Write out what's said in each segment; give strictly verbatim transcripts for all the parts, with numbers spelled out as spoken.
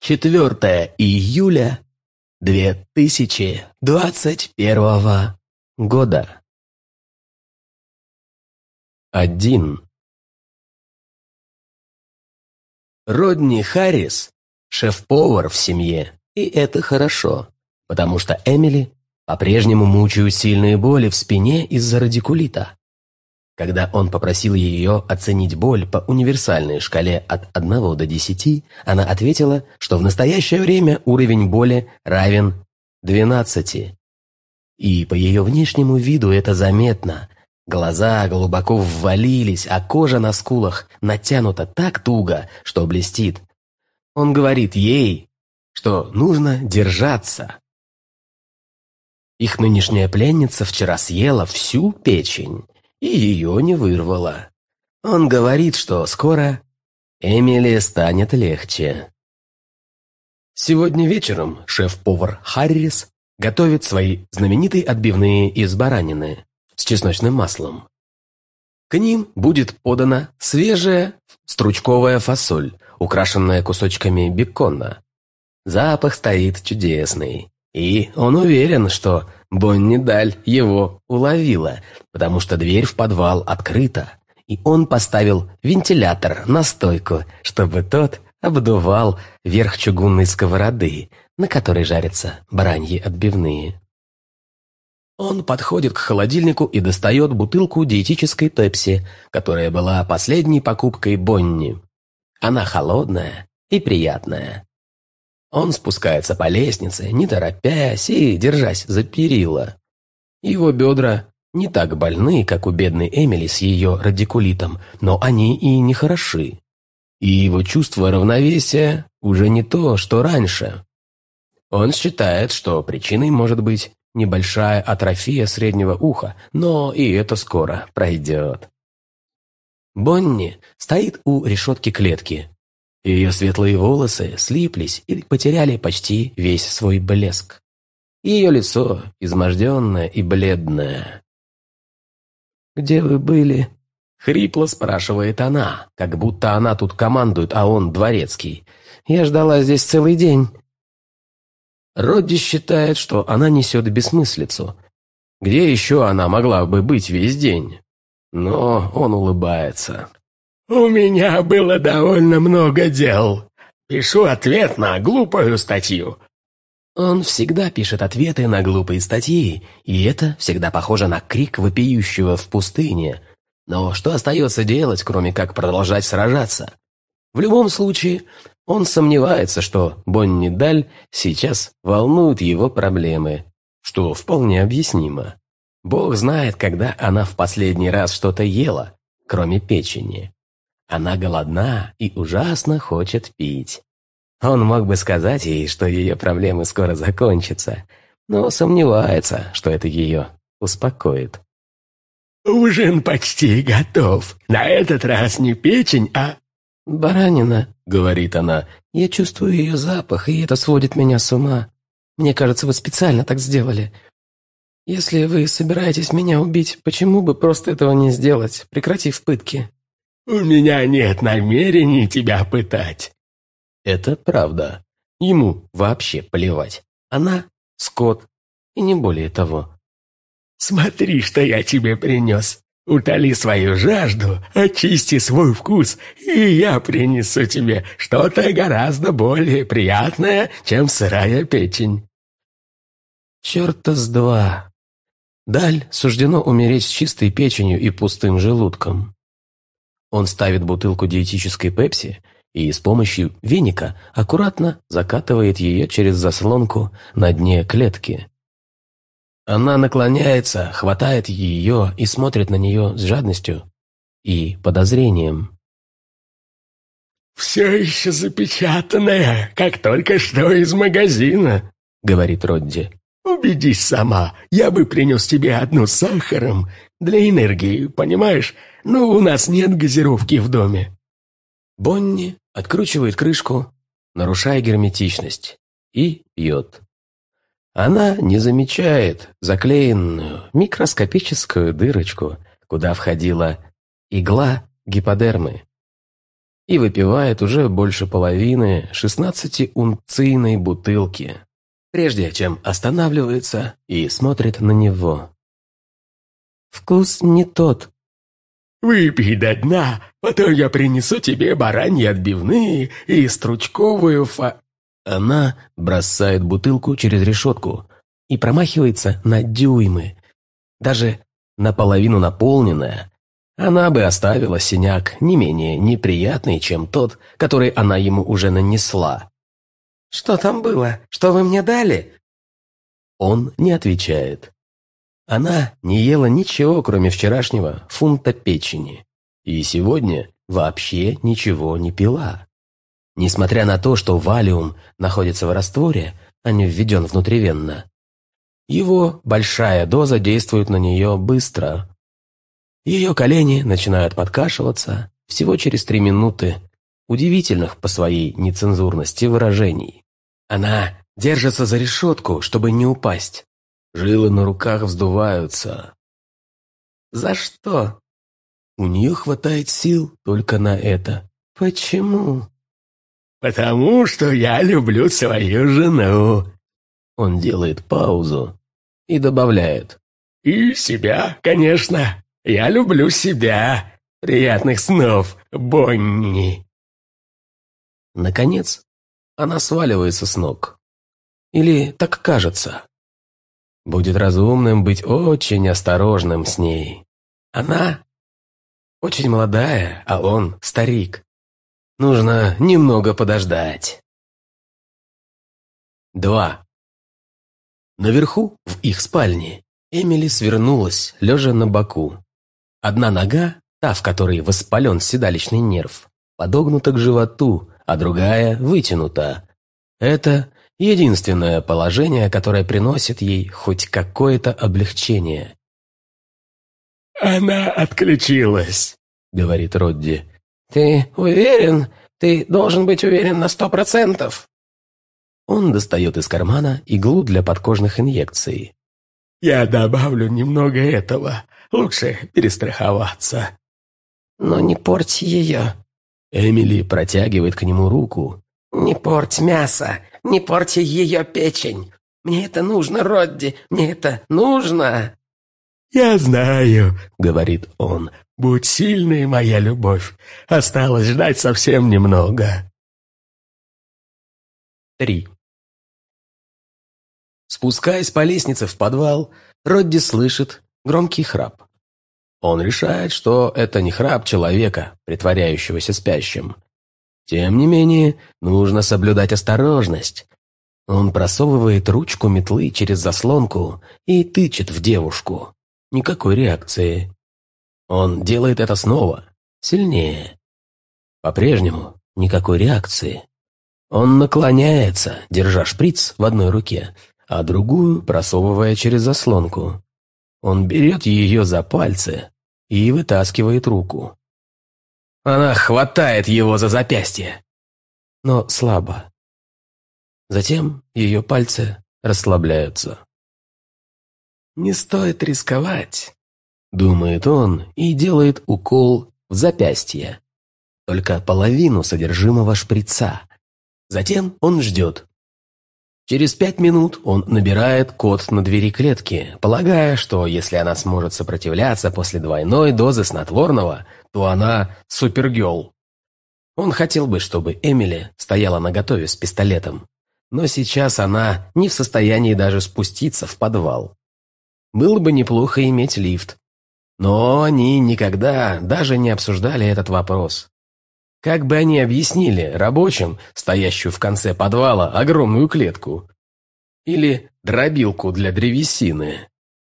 четвёртое июля две тысячи двадцать первого года. Один. Родни Харрис – шеф-повар в семье, и это хорошо, потому что Эмили по-прежнему мучают сильные боли в спине из-за радикулита. Когда он попросил ее оценить боль по универсальной шкале от одного до десяти, она ответила, что в настоящее время уровень боли равен двенадцати. И по ее внешнему виду это заметно. Глаза глубоко ввалились, а кожа на скулах натянута так туго, что блестит. Он говорит ей, что нужно держаться. Их нынешняя пленница вчера съела всю печень, и ее не вырвало. Он говорит, что скоро Эмили станет легче. Сегодня вечером шеф-повар Харрис готовит свои знаменитые отбивные из баранины с чесночным маслом. К ним будет подана свежая стручковая фасоль, украшенная кусочками бекона. Запах стоит чудесный, и он уверен, что Бонни Даль его уловила, потому что дверь в подвал открыта, и он поставил вентилятор на стойку, чтобы тот обдувал верх чугунной сковороды, на которой жарятся бараньи отбивные. Он подходит к холодильнику и достает бутылку диетической пепси, которая была последней покупкой Бонни. Она холодная и приятная. Он спускается по лестнице, не торопясь и держась за перила. Его бедра не так больны, как у бедной Эмили с ее радикулитом, но они и не хороши. И его чувство равновесия уже не то, что раньше. Он считает, что причиной может быть небольшая атрофия среднего уха, но и это скоро пройдет. Бонни стоит у решетки клетки. Ее светлые волосы слиплись и потеряли почти весь свой блеск. Ее лицо изможденное и бледное. «Где вы были?» — хрипло спрашивает она, как будто она тут командует, а он дворецкий. «Я ждала здесь целый день». Родди считает, что она несет бессмыслицу. Где еще она могла бы быть весь день? Но он улыбается. «У меня было довольно много дел. Пишу ответ на глупую статью». Он всегда пишет ответы на глупые статьи, и это всегда похоже на крик вопиющего в пустыне. Но что остается делать, кроме как продолжать сражаться? В любом случае, он сомневается, что Бонни Даль сейчас волнуют его проблемы, что вполне объяснимо. Бог знает, когда она в последний раз что-то ела, кроме печени. Она голодна и ужасно хочет пить. Он мог бы сказать ей, что ее проблемы скоро закончатся, но сомневается, что это ее успокоит. «Ужин почти готов. На этот раз не печень, а...» «Баранина», — говорит она, — «я чувствую ее запах, и это сводит меня с ума. Мне кажется, вы специально так сделали. Если вы собираетесь меня убить, почему бы просто этого не сделать, прекратив пытки?» «У меня нет намерений тебя пытать». Это правда. Ему вообще плевать. Она — скот, и не более того. «Смотри, что я тебе принес. Утоли свою жажду, очисти свой вкус, и я принесу тебе что-то гораздо более приятное, чем сырая печень». Черта с два. Даль суждено умереть с чистой печенью и пустым желудком. Он ставит бутылку диетической пепси и с помощью веника аккуратно закатывает ее через заслонку на дне клетки. Она наклоняется, хватает ее и смотрит на нее с жадностью и подозрением. «Все еще запечатанная, как только что из магазина», — говорит Родди. «Убедись сама, я бы принес тебе одну с сахаром для энергии, понимаешь? Но у нас нет газировки в доме». Бонни откручивает крышку, нарушая герметичность, и пьет. Она не замечает заклеенную микроскопическую дырочку, куда входила игла гиподермы. и выпивает уже больше половины шестнадцатиунцийной бутылки, прежде чем останавливается и смотрит на него. «Вкус не тот». «Выпей до дна, потом я принесу тебе бараньи отбивные и стручковую фа...» Она бросает бутылку через решетку и промахивается на дюймы. Даже наполовину наполненная, она бы оставила синяк не менее неприятный, чем тот, который она ему уже нанесла. «Что там было? Что вы мне дали?» Он не отвечает. Она не ела ничего, кроме вчерашнего фунта печени, и сегодня вообще ничего не пила. Несмотря на то, что валиум находится в растворе, а не введен внутривенно, его большая доза действует на нее быстро. Ее колени начинают подкашиваться всего через три минуты, удивительных по своей нецензурности выражений. Она держится за решетку, чтобы не упасть. Жилы на руках вздуваются. «За что?» У нее хватает сил только на это. «Почему?» «Потому что я люблю свою жену». Он делает паузу и добавляет. «И себя, конечно. Я люблю себя. Приятных снов, Бонни». Наконец, она сваливается с ног. Или так кажется. Будет разумным быть очень осторожным с ней. Она очень молодая, а он старик. Нужно немного подождать. Два. Наверху, в их спальне, Эмили свернулась, лежа на боку. Одна нога, та, в которой воспален седалищный нерв, подогнута к животу, а другая вытянута. Это единственное положение, которое приносит ей хоть какое-то облегчение. «Она отключилась», — говорит Родди. «Ты уверен? Ты должен быть уверен на сто процентов». Он достает из кармана иглу для подкожных инъекций. «Я добавлю немного этого. Лучше перестраховаться». «Но не порть ее». Эмили протягивает к нему руку. «Не порть мясо, не порть ее печень. Мне это нужно, Родди, мне это нужно». «Я знаю», — говорит он, — «будь сильной, моя любовь. Осталось ждать совсем немного». Три. Спускаясь по лестнице в подвал, Родди слышит громкий храп. Он решает, что это не храп человека, притворяющегося спящим. Тем не менее, нужно соблюдать осторожность. Он просовывает ручку метлы через заслонку и тычет в девушку. Никакой реакции. Он делает это снова, сильнее. По-прежнему никакой реакции. Он наклоняется, держа шприц в одной руке, а другую просовывая через заслонку. Он берет ее за пальцы и вытаскивает руку. Она хватает его за запястье, но слабо. Затем ее пальцы расслабляются. «Не стоит рисковать», — думает он и делает укол в запястье. Только половину содержимого шприца. Затем он ждет. Через пять минут он набирает код на двери клетки, полагая, что если она сможет сопротивляться после двойной дозы снотворного, то она супергерл. Он хотел бы, чтобы Эмили стояла наготове с пистолетом, но сейчас она не в состоянии даже спуститься в подвал. Было бы неплохо иметь лифт, но они никогда даже не обсуждали этот вопрос. Как бы они объяснили рабочим, стоящую в конце подвала, огромную клетку? Или дробилку для древесины?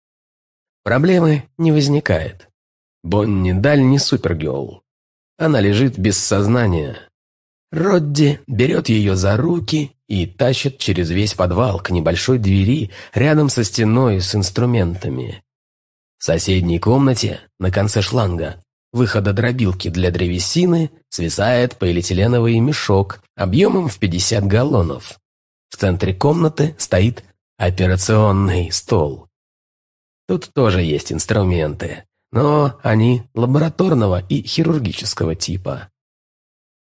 Проблемы не возникает. Бонни Даль не супергерл. Она лежит без сознания. Родди берет ее за руки и тащит через весь подвал к небольшой двери рядом со стеной с инструментами. В соседней комнате, на конце шланга, выхода дробилки для древесины, свисает полиэтиленовый мешок объемом в пятьдесят галлонов. В центре комнаты стоит операционный стол. Тут тоже есть инструменты, но они лабораторного и хирургического типа.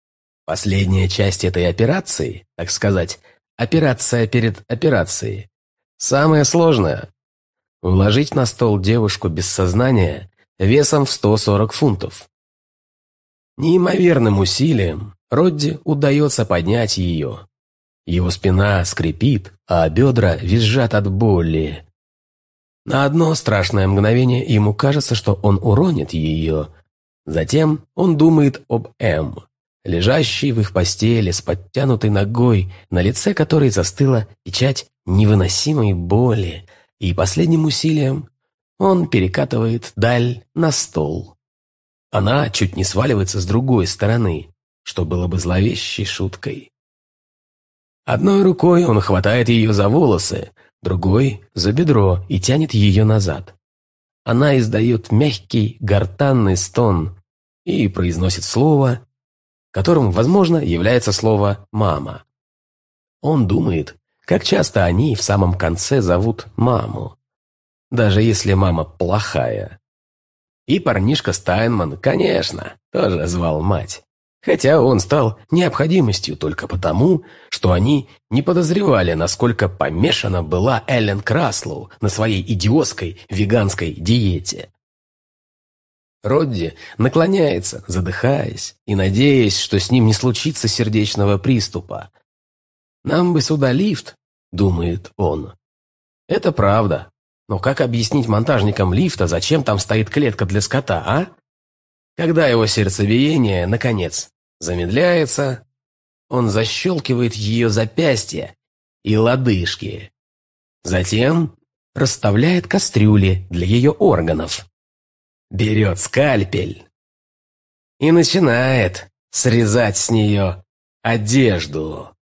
Последняя часть этой операции, так сказать, операция перед операцией, самая сложная. Уложить на стол девушку без сознания весом в сто сорок фунтов. Неимоверным усилием Родди удается поднять ее. Его спина скрипит, а бедра визжат от боли. На одно страшное мгновение ему кажется, что он уронит ее. Затем он думает об Эм, лежащей в их постели с подтянутой ногой, на лице которой застыла печать невыносимой боли, и последним усилием он перекатывает даль на стол. Она чуть не сваливается с другой стороны, что было бы зловещей шуткой. Одной рукой он хватает ее за волосы, другой – за бедро и тянет ее назад. Она издает мягкий, гортанный стон и произносит слово, которым, возможно, является слово «мама». Он думает, как часто они в самом конце зовут маму, даже если мама плохая. И парнишка Стайнман, конечно, тоже звал мать. Хотя он стал необходимостью только потому, что они не подозревали, насколько помешана была Эллен Краслоу на своей идиотской веганской диете. Родди наклоняется, задыхаясь, и надеясь, что с ним не случится сердечного приступа. «Нам бы сюда лифт», — думает он. Это правда, но как объяснить монтажникам лифта, зачем там стоит клетка для скота, а? Когда его сердцебиение, наконец, замедляется, он защелкивает ее запястья и лодыжки. Затем расставляет кастрюли для ее органов. Берет скальпель и начинает срезать с нее одежду.